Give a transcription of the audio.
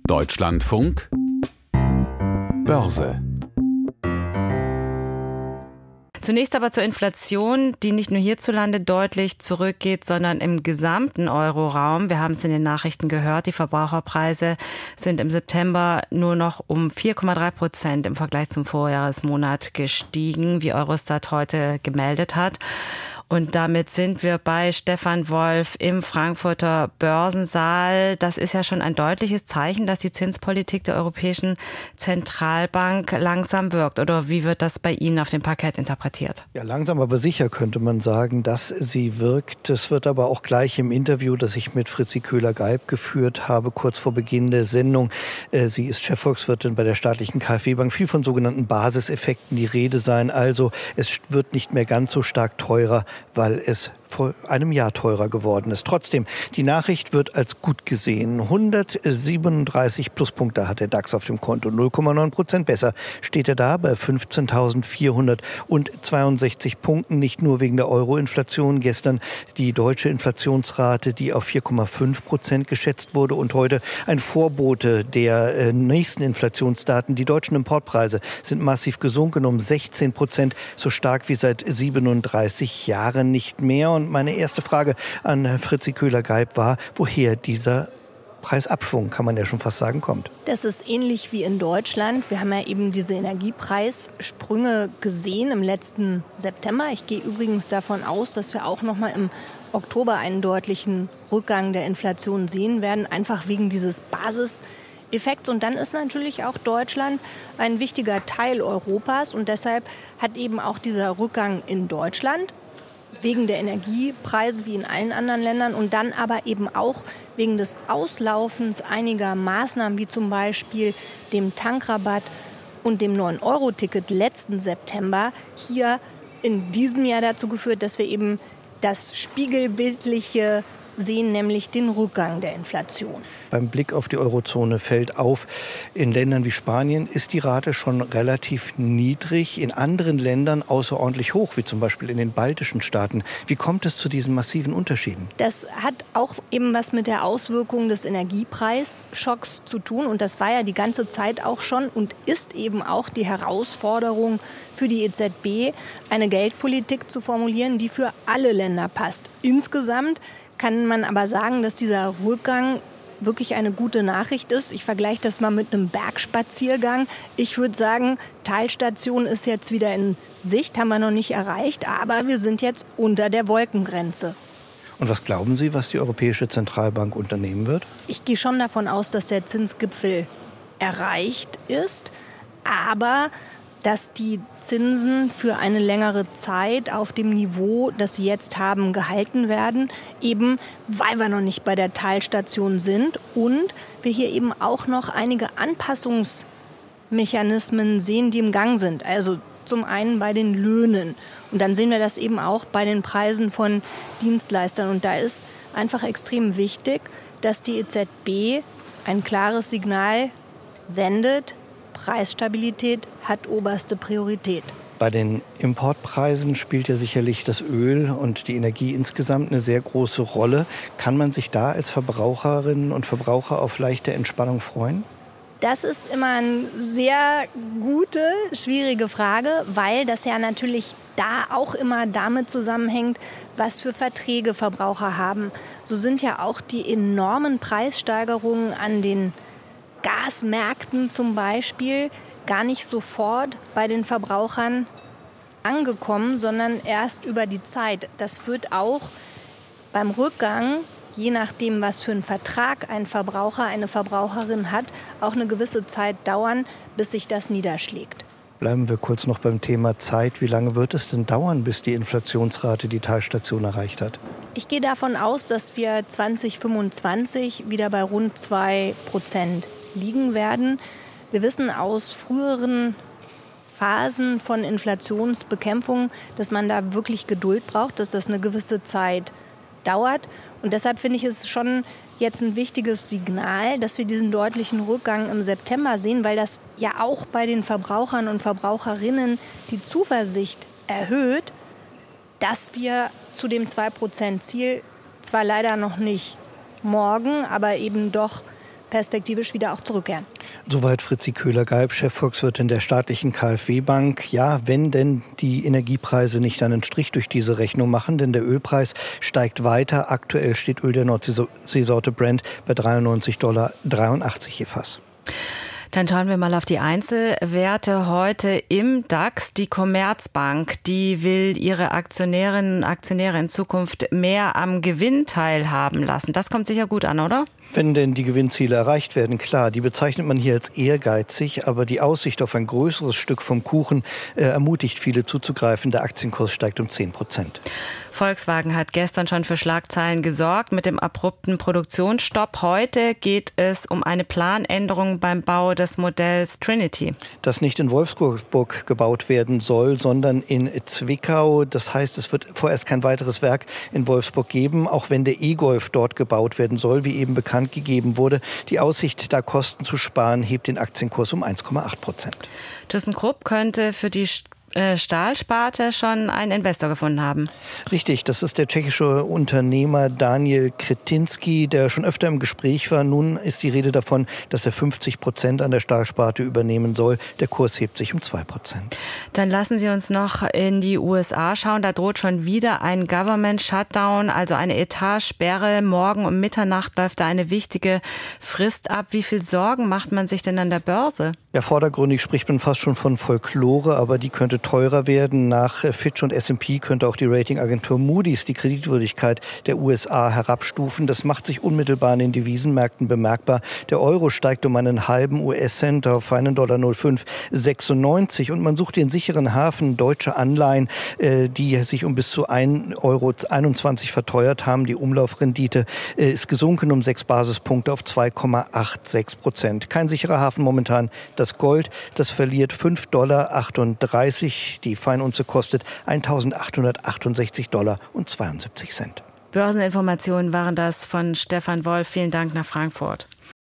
Deutschlandfunk Börse. Zunächst aber zur Inflation, die nicht nur hierzulande deutlich zurückgeht, sondern im gesamten Euroraum. Wir haben es in den Nachrichten gehört, die Verbraucherpreise sind im September nur noch um 4,3% im Vergleich zum Vorjahresmonat gestiegen, wie Eurostat heute gemeldet hat. Und damit sind wir bei Stefan Wolf im Frankfurter Börsensaal. Das ist ja schon ein deutliches Zeichen, dass die Zinspolitik der Europäischen Zentralbank langsam wirkt. Oder wie wird das bei Ihnen auf dem Parkett interpretiert? Ja, langsam aber sicher könnte man sagen, dass sie wirkt. Es wird aber auch gleich im Interview, das ich mit Fritzi Köhler-Geib geführt habe, kurz vor Beginn der Sendung. Sie ist Chefvolkswirtin bei der staatlichen KfW-Bank. Viel von sogenannten Basiseffekten die Rede sein. Also es wird nicht mehr ganz so stark teurer, weil es vor einem Jahr teurer geworden ist. Trotzdem, die Nachricht wird als gut gesehen. 137 Pluspunkte hat der DAX auf dem Konto, 0,9% besser steht er da bei 15.462 Punkten, nicht nur wegen der Euro-Inflation. Gestern die deutsche Inflationsrate, die auf 4,5% geschätzt wurde und heute ein Vorbote der nächsten Inflationsdaten. Die deutschen Importpreise sind massiv gesunken um 16%, so stark wie seit 37 Jahren nicht mehr. Und meine erste Frage an Fritzi Köhler-Geib war, woher dieser Preisabschwung, kann man ja schon fast sagen, kommt. Das ist ähnlich wie in Deutschland. Wir haben ja eben diese Energiepreissprünge gesehen im letzten September. Ich gehe übrigens davon aus, dass wir auch noch mal im Oktober einen deutlichen Rückgang der Inflation sehen werden, einfach wegen dieses Basiseffekts. Und dann ist natürlich auch Deutschland ein wichtiger Teil Europas. Und deshalb hat eben auch dieser Rückgang in Deutschland wegen der Energiepreise wie in allen anderen Ländern und dann aber eben auch wegen des Auslaufens einiger Maßnahmen, wie zum Beispiel dem Tankrabatt und dem 9-Euro-Ticket letzten September, hier in diesem Jahr dazu geführt, dass wir eben das Spiegelbildliche sehen, nämlich den Rückgang der Inflation. Beim Blick auf die Eurozone fällt auf, in Ländern wie Spanien ist die Rate schon relativ niedrig, in anderen Ländern außerordentlich hoch, wie zum Beispiel in den baltischen Staaten. Wie kommt es zu diesen massiven Unterschieden? Das hat auch eben was mit der Auswirkung des Energiepreisschocks zu tun. Und das war ja die ganze Zeit auch schon und ist eben auch die Herausforderung für die EZB, eine Geldpolitik zu formulieren, die für alle Länder passt. Insgesamt kann man aber sagen, dass dieser Rückgang wirklich eine gute Nachricht ist. Ich vergleiche das mal mit einem Bergspaziergang. Ich würde sagen, Talstation ist jetzt wieder in Sicht, haben wir noch nicht erreicht, aber wir sind jetzt unter der Wolkengrenze. Und was glauben Sie, was die Europäische Zentralbank unternehmen wird? Ich gehe schon davon aus, dass der Zinsgipfel erreicht ist, aber dass die Zinsen für eine längere Zeit auf dem Niveau, das sie jetzt haben, gehalten werden, eben weil wir noch nicht bei der Talstation sind und wir hier eben auch noch einige Anpassungsmechanismen sehen, die im Gang sind. Also zum einen bei den Löhnen und dann sehen wir das eben auch bei den Preisen von Dienstleistern. Und da ist einfach extrem wichtig, dass die EZB ein klares Signal sendet: Preisstabilität hat oberste Priorität. Bei den Importpreisen spielt ja sicherlich das Öl und die Energie insgesamt eine sehr große Rolle. Kann man sich da als Verbraucherinnen und Verbraucher auf leichte Entspannung freuen? Das ist immer eine sehr gute, schwierige Frage, weil das ja natürlich da auch immer damit zusammenhängt, was für Verträge Verbraucher haben. So sind ja auch die enormen Preissteigerungen an den Gasmärkten zum Beispiel gar nicht sofort bei den Verbrauchern angekommen, sondern erst über die Zeit. Das wird auch beim Rückgang, je nachdem, was für einen Vertrag ein Verbraucher, eine Verbraucherin hat, auch eine gewisse Zeit dauern, bis sich das niederschlägt. Bleiben wir kurz noch beim Thema Zeit. Wie lange wird es denn dauern, bis die Inflationsrate die Talstation erreicht hat? Ich gehe davon aus, dass wir 2025 wieder bei rund 2% liegen werden. Wir wissen aus früheren Phasen von Inflationsbekämpfung, dass man da wirklich Geduld braucht, dass das eine gewisse Zeit dauert. Und deshalb finde ich es schon jetzt ein wichtiges Signal, dass wir diesen deutlichen Rückgang im September sehen, weil das ja auch bei den Verbrauchern und Verbraucherinnen die Zuversicht erhöht, dass wir zu dem 2%-Ziel zwar leider noch nicht morgen, aber eben doch perspektivisch wieder auch zurückkehren. Soweit Fritzi Köhler-Geib, Chefvolkswirtin der staatlichen KfW-Bank. Ja, wenn denn die Energiepreise nicht einen Strich durch diese Rechnung machen, denn der Ölpreis steigt weiter. Aktuell steht Öl der Nordseesorte Brent bei $93,83 je Fass. Dann schauen wir mal auf die Einzelwerte heute im DAX. Die Commerzbank, die will ihre Aktionärinnen und Aktionäre in Zukunft mehr am Gewinn teilhaben lassen. Das kommt sicher gut an, oder? Wenn denn die Gewinnziele erreicht werden, klar, die bezeichnet man hier als ehrgeizig, aber die Aussicht auf ein größeres Stück vom Kuchen ermutigt viele zuzugreifen. Der Aktienkurs steigt um 10%. Volkswagen hat gestern schon für Schlagzeilen gesorgt mit dem abrupten Produktionsstopp. Heute geht es um eine Planänderung beim Bau des Modells Trinity. Das nicht in Wolfsburg gebaut werden soll, sondern in Zwickau. Das heißt, es wird vorerst kein weiteres Werk in Wolfsburg geben, auch wenn der E-Golf dort gebaut werden soll, wie eben bekannt gegeben wurde. Die Aussicht, da Kosten zu sparen, hebt den Aktienkurs um 1,8%. ThyssenKrupp könnte für die Stahlsparte schon einen Investor gefunden haben. Richtig, das ist der tschechische Unternehmer Daniel Kretinsky, der schon öfter im Gespräch war. Nun ist die Rede davon, dass er 50% an der Stahlsparte übernehmen soll. Der Kurs hebt sich um 2%. Dann lassen Sie uns noch in die USA schauen. Da droht schon wieder ein Government Shutdown, also eine Etatsperre. Morgen um Mitternacht läuft da eine wichtige Frist ab. Wie viel Sorgen macht man sich denn an der Börse? Ja, vordergründig spricht man fast schon von Folklore, aber die könnte teurer werden. Nach Fitch und S&P könnte auch die Ratingagentur Moody's die Kreditwürdigkeit der USA herabstufen. Das macht sich unmittelbar in den Devisenmärkten bemerkbar. Der Euro steigt um einen halben US-Cent auf einen $0,0596 und man sucht den sicheren Hafen. Deutsche Anleihen, die sich um bis zu 1,21 Euro verteuert haben. Die Umlaufrendite ist gesunken um 6 Basispunkte auf 2,86%. Kein sicherer Hafen momentan. Das Gold, das verliert $5,38. Die Feinunze kostet $1.868,72. Börseninformationen waren das von Stefan Wolf. Vielen Dank nach Frankfurt.